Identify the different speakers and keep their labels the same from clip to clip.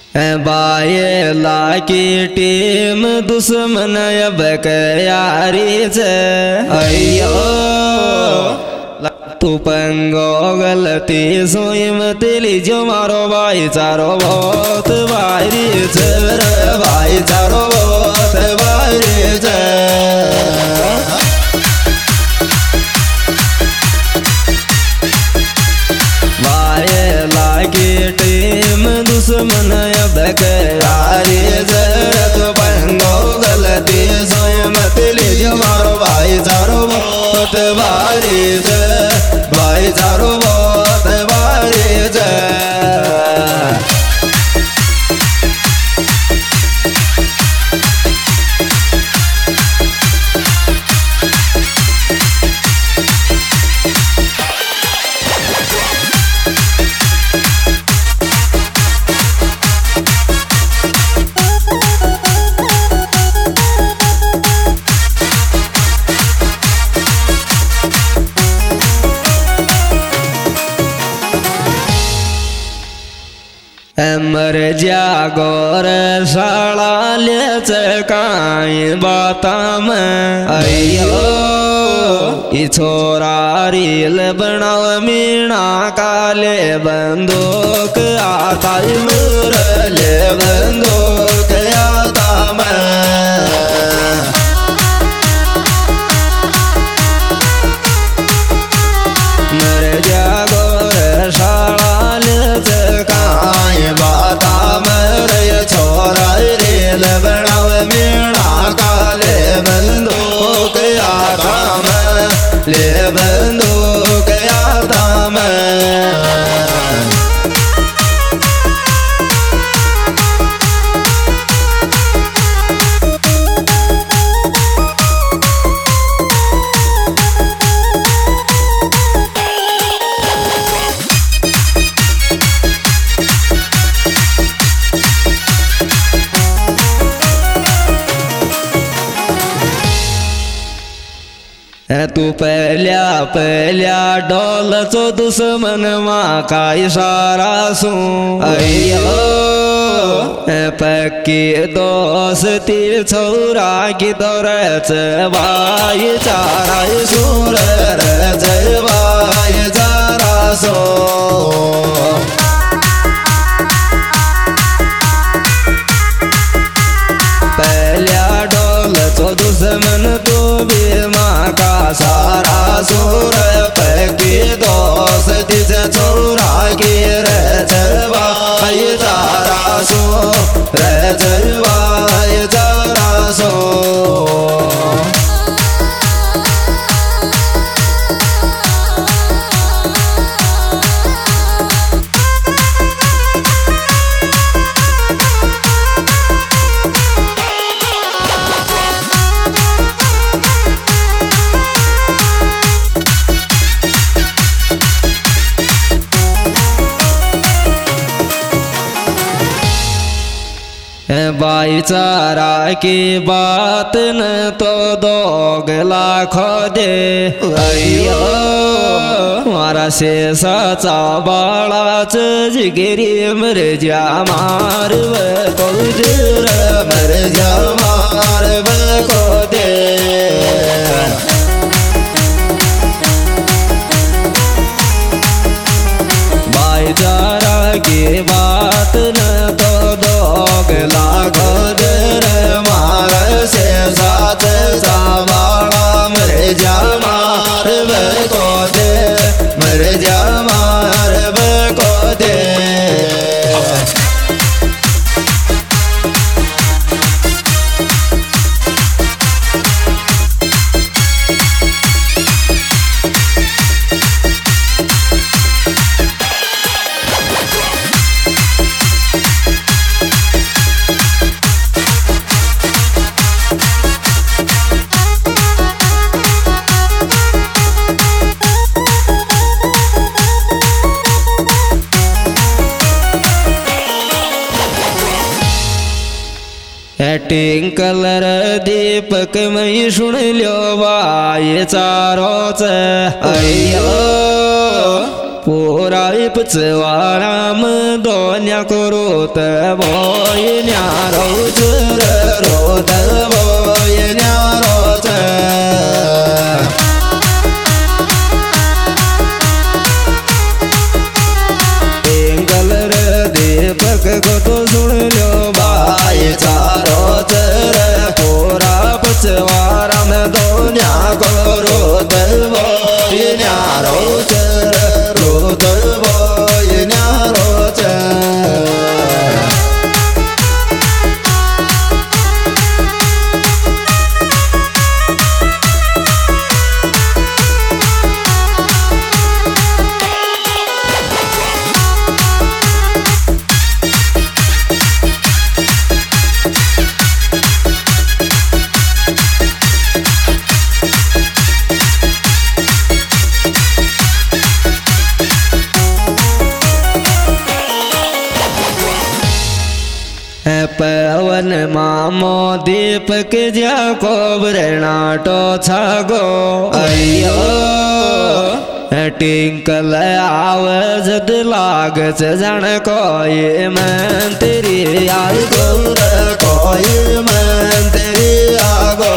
Speaker 1: बाये Laki team दुश्मन अब यारी से अयो तू पंगो गलती सोई मतली जो मारो भाईचारो बहुत भारी से भाईचारो बहुत भारी से टीम दुश्मन अब यारी जरत बंगो गलती सोए मतली जो मारो भाईचारो बहुत भारी से भाईचारो बहुत भारी से मर जागोर शाला ले काई बाता में अयो ई छोरा रील बनाव मीणा काले बंदूक आता मुरले बंदूक आता में मर जागोर शाला ले काई बाता मरे छोरा रील बनाव मीणा काले बंदूक आता में ले बंदूक आता में तू पहल्या डोल चो दुश्मन माँ का इशारा सू अयो पक्की दोस्ती छोरा की दौरच भाईचारा सूर जय भाईचारा सो पहल्या डोल चो दुश्मन तू भी माँ का सारा सूर पैकी दोस्ती से छोरा की भाईचारा सो भाईचारा सो भाईचारा की बात न तो दोगला खो दे अयो मारा से सचा बाळाच जिगिरी मर जा मार को मर जा मार को दे भाईचारा की बात न तो दोगला खोदर मार से साथ सावाड़ा मर जा मार को दे मर जा मार को दे टिंकलर दीपक मई सुन लो भाईचारोच अयो पोराई पचवाराम दोन्या करोत बोय न्यारो चर रोत बोय न्यारो टिंकल रे दीपक को तो सुन लो भाई चारो चर पोरा पचवाराम दोन्या करोत बोय न्यारो चर रोत बोय न्यारो पवन मामो दीपक ज्या कोबरनाटो छागो अयो टिंकल आवाज लाग जन कोई मंत्री आई गोर कोई मंत्री आगो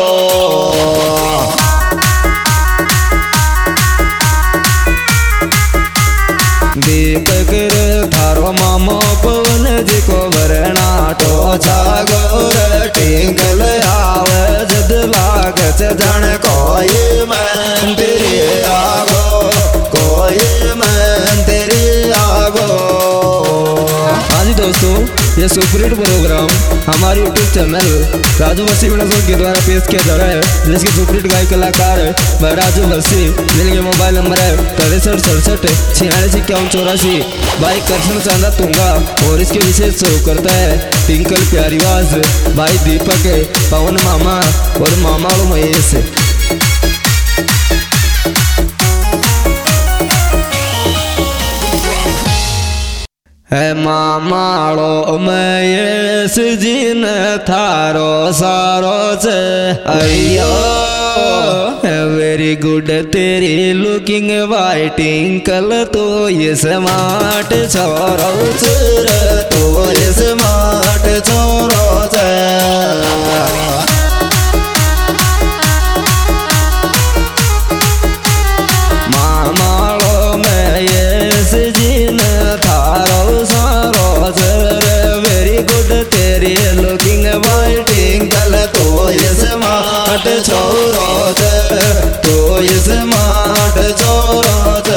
Speaker 1: दीपक रे थारो मामो पवन जी को वरनाटो छागोर टिंकल आवाज लाग जन कोई मंत्री आगो कोई मंत्री आगो। हाँ जी दोस्तों, ये सुपरहिट प्रोग्राम हमारे यूट्यूब चैनल राजू बस्सी के द्वारा पेश किया जा रहा है, जिसके सुपरहिट गायक कलाकार मैं राजू बस्सी, जिनके मोबाइल नंबर है 6367465184। भाई कृष्ण चांदा तुंगा और इसके विशेष शो करता है टिंकल प्यारीवाज, भाई दीपक पवन मामा और मामा महेश। है मामाड़ो महेश जिन थारो सारो छे अयो वेरी गुड तेरी लुकिंग वाई टिंकल तो ये स्मार्ट छोरो छे तो ये स्मार्ट छोरो छे। मामाड़ो महेश जिन थारो सारो वेरी गुड तेरी लुकिंग वाई टिंकल तो ये स्मार्ट छोरो तो ये स्मार्ट छोरो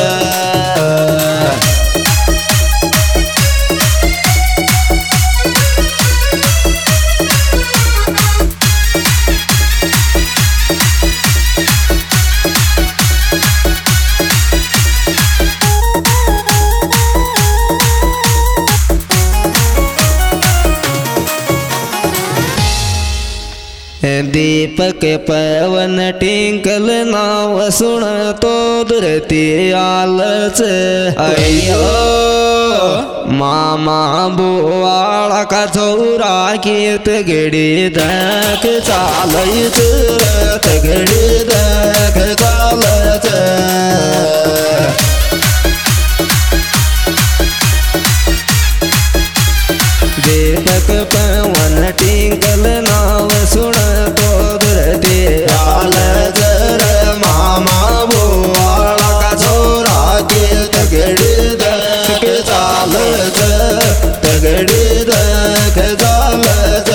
Speaker 1: दीपक पवन टिंकल नाव सुन तो दुरती आलच अयो मामा बुआड़ा का छोरा की तगड़ी देख चालच तगड़ी देख चालच। दीपक पवन टिंकल नाव सुन तो दुरती आलच मामा बुआड़ा का छोरा की तगड़ी देख चालच तगड़ी देख चालच।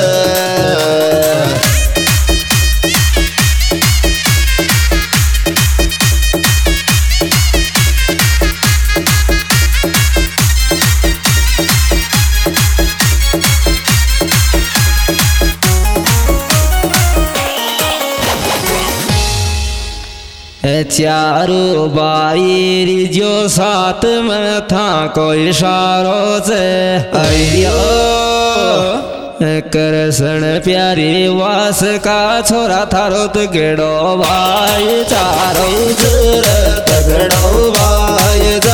Speaker 1: चारो बारी जो साथ में था कोई इशारो से अयो कृष्ण प्यारी वास का छोरा थारो तगड़ो भाई चारो तगड़ो भाई